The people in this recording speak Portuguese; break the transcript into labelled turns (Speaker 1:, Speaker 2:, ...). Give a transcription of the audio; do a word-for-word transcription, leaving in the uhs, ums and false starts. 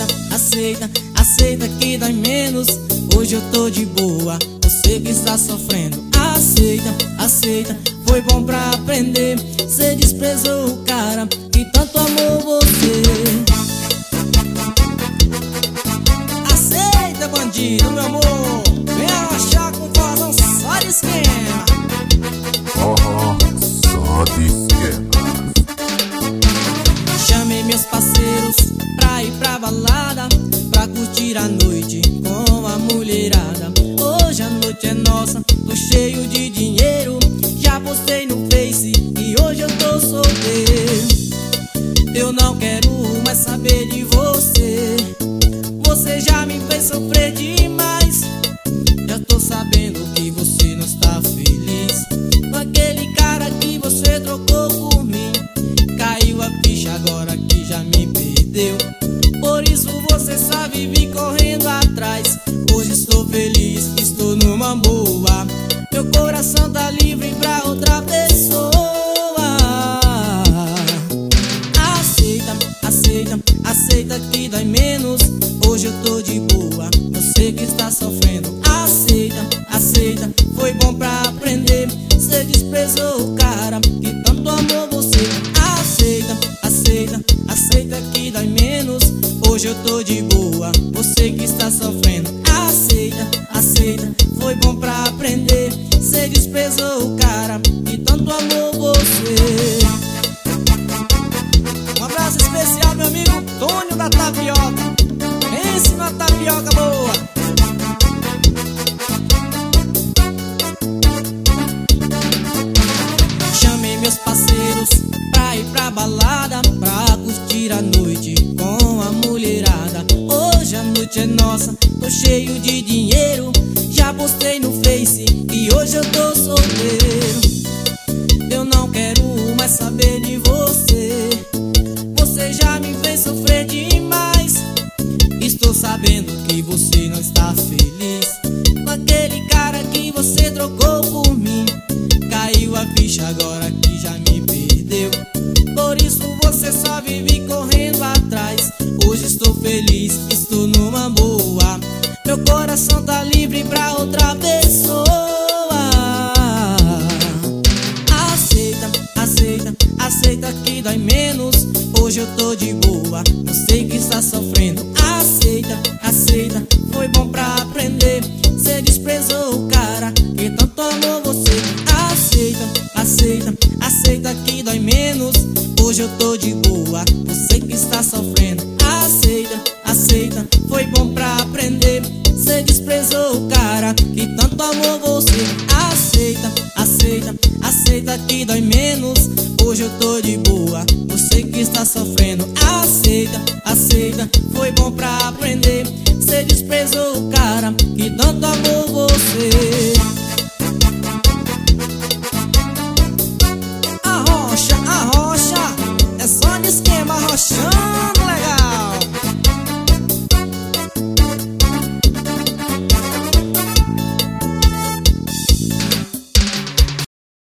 Speaker 1: Aceita, aceita, aceita que dói menos. Hoje eu tô de boa, você que está sofrendo. Aceita, aceita, foi bom pra aprender. Cê desprezou o cara que tanto amou você. Aceita, bandido, meu amor. Vem achar com vozão só de esquema.
Speaker 2: Oh, só de esquema.
Speaker 1: Chamei meus parceiros pra ir pra balada, pra curtir a noite com a mulherada. Hoje a noite é nossa, tô cheio de dinheiro. Já postei no Face e hoje eu tô solteiro. Eu não quero mais saber de você. Você já me fez sofrer demais. Já tô sabendo que você não está feliz com aquele cara que você trocou por mim. Caiu a ficha agora que já me perdeu. Por isso você só vive correndo atrás. Hoje estou feliz, estou numa boa. Meu coração tá livre pra outra pessoa. Aceita, aceita, aceita que dói menos. Hoje eu tô de boa, você que está sofrendo. Aceita, aceita, foi bom pra aprender. Você desprezou o cara que tanto amou você. Aceita, aceita, aceita que dói menos. Hoje eu tô de boa, você que está sofrendo. Aceita, aceita, foi bom pra aprender. Você desprezou o cara que tanto amou você. Um abraço especial, meu amigo Tônio da Tapioca. Pense numa tapioca boa. Chamei meus parceiros pra ir pra balada, pra curtir a noite com a mulherada. Hoje a noite é nossa, tô cheio de dinheiro. Já postei no Face e hoje eu tô solteiro. Eu não quero mais saber de você. Você já me fez sofrer demais. Estou sabendo que você não está feliz com aquele cara que você trocou por mim. Caiu a ficha agora que já me perdeu. Por isso você só vive correndo atrás. Hoje estou feliz, estou numa boa. Meu coração tá livre pra outra pessoa. Aceita, aceita, aceita que dói menos. Hoje eu tô de boa, você que está sofrendo. Aceita, aceita, foi bom pra aprender. Você desprezou o cara que tanto amou você. Aceita, aceita, aceita que dói menos. Hoje eu tô de boa, você que está sofrendo. Aceita, aceita, foi bom pra aprender. Você desprezou o cara que tanto amou você. Aceita, aceita, aceita que dói menos. Hoje eu tô de boa, você que está sofrendo. Aceita, aceita, foi bom pra aprender. Você desprezou o cara que tanto amou você. Arrocha, arrocha, é só de esquema arrochando.